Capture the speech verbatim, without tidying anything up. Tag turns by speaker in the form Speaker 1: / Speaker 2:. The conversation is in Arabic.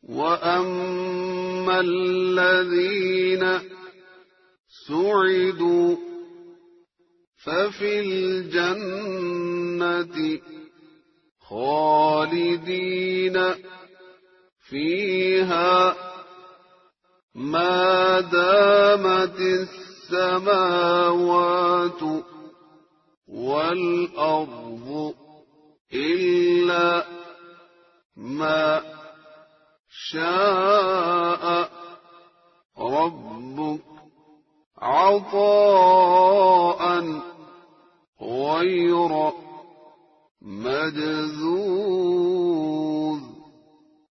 Speaker 1: وأما الذين سعدوا ففي الجنة خالدين فيها ما دامت السماوات والأرض إلا ما شاء ربك عطاء غير مجذوذ.